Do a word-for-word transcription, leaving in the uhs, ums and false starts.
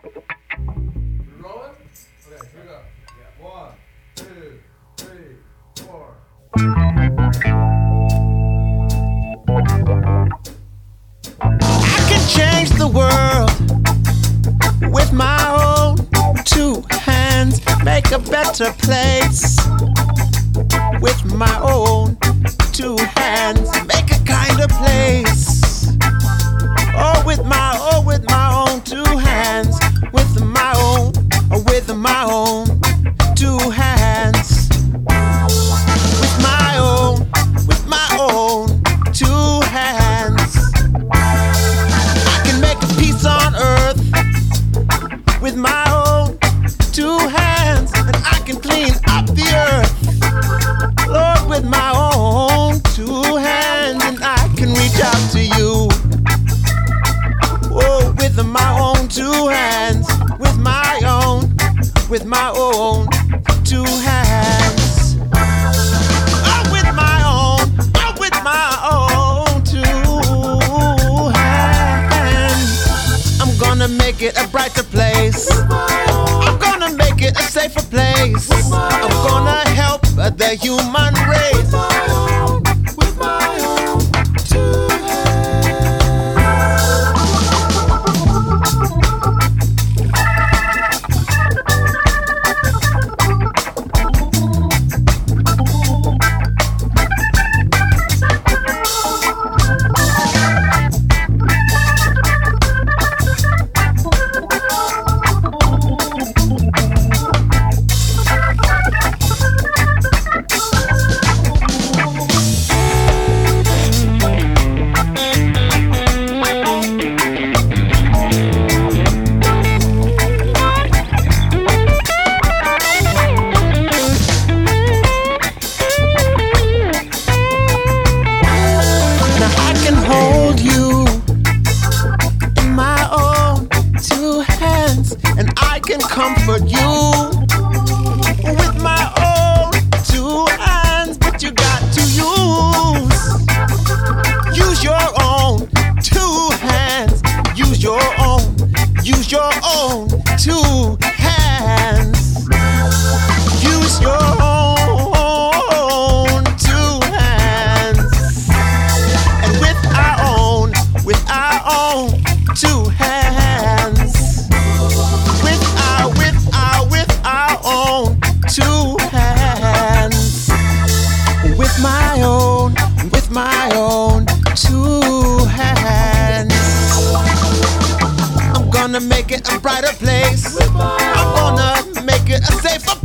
Rolling? Okay, here we go. Yeah. One, two, three, four. I can change the world with my own two hands, make a better place with my own two hands, make a kinder place. Oh, with my, oh, with my own two hands, with my own, oh, with my own two hands, with my own, with my own two hands. I can make a peace on earth with my own two hands, and I can clean up the earth, Lord, with my own two hands, and I can reach out to you. Oh, with my own two hands, with my own, with my own two hands. Oh, with my own, oh, with my own two hands. I'm gonna make it a brighter place. I'm gonna make it a safer place. I'm gonna help the human race. With my own two comfort you with my own two hands, but you got to use use your own two hands, use your own, use your own two hands, use your own two hands, and with our own, with our own two hands. Two hands, with my own, with my own two hands. I'm gonna make it a brighter place. I'm gonna make it a safer place.